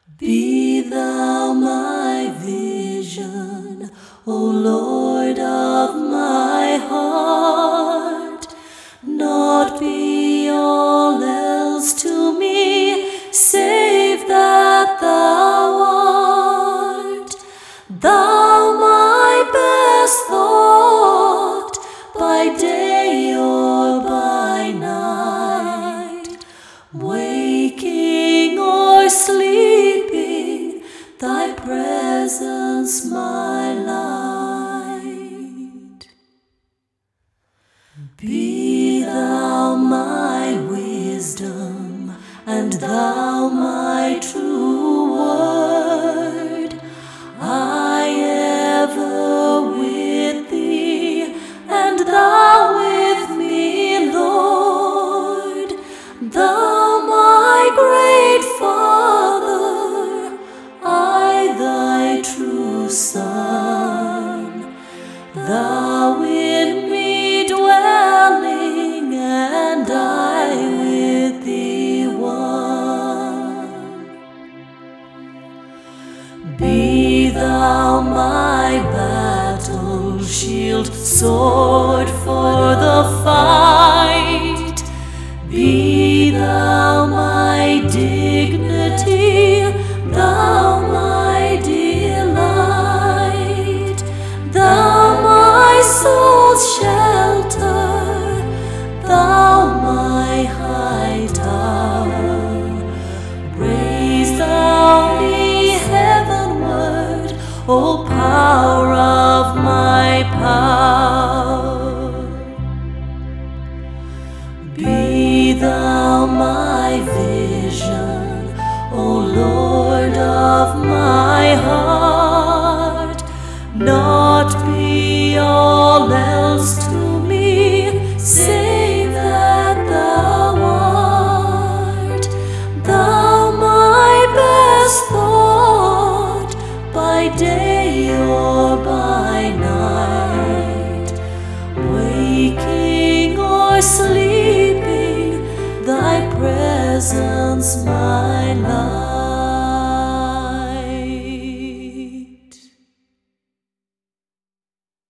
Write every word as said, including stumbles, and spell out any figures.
Be thou my vision, O Lord of my heart. Not be all else to me, save that thou art. Thou my best thought, by day or by night, waking or sleeping, thy presence my light. Be thou my wisdom, and thou my true word. I ever with thee, and thou with me, Lord. Thou my great Father, I thy true Son. Thou in me dwelling, and I with thee one. Be thou my battle shield, sword for the fight. Be thou my dignity, thou my delight. Thou my soul's shelter, thou my high tower. Raise thou me heavenward, O power of my power. Be thou my vision, O Lord of my heart. Not be all else to me, save that thou art. Thou my best thought, by day or by night, waking or sleeping, thy presence my light.